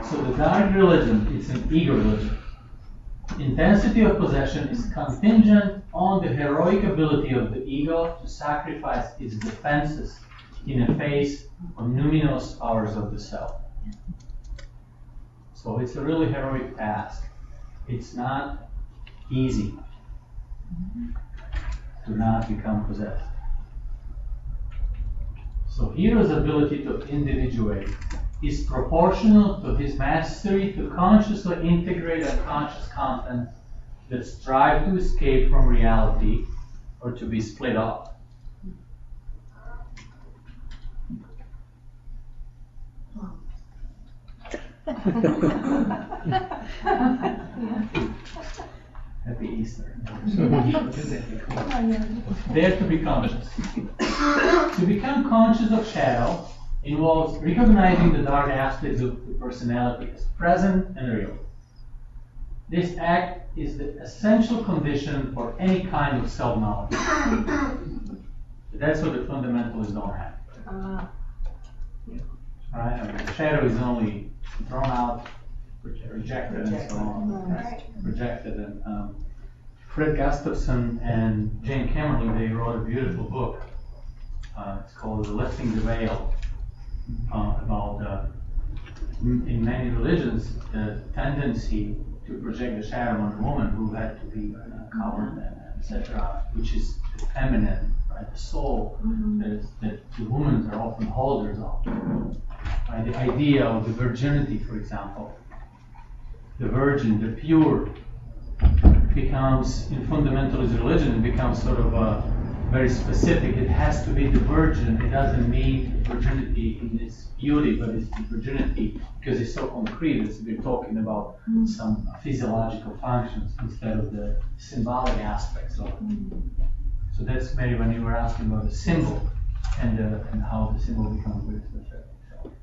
So the dark religion is an ego religion. Intensity of possession is contingent on the heroic ability of the ego to sacrifice its defenses in the face of numinous powers of the self. So it's a really heroic task. It's not easy to not become possessed. So hero's ability to individuate is proportional to his mastery to consciously integrate unconscious content that strive to escape from reality or to be split off. Happy Easter. Dare to be conscious. To become conscious of shadow involves recognizing the dark aspects of the personality as present and real. This act is the essential condition for any kind of self-knowledge. That's what the fundamentalists don't have. Right? I mean, the shadow is only thrown out, rejected, and so on. Right? Projected. And Fred Gustafson and Jane Camerly, they wrote a beautiful book. It's called Lifting the Veil. About in many religions the tendency to project the shadow on a woman who had to be covered, and etc., which is the feminine, right? The soul that the women are often holders of. Right? The idea of the virginity, for example, the virgin, the pure, becomes in fundamentalist religion. It becomes sort of very specific. It has to be the virgin. It doesn't mean virginity in its beauty, but it's the virginity because it's so concrete. We're talking about some physiological functions instead of the symbolic aspects of it. So that's maybe when you were asking about the symbol and how the symbol becomes very specific.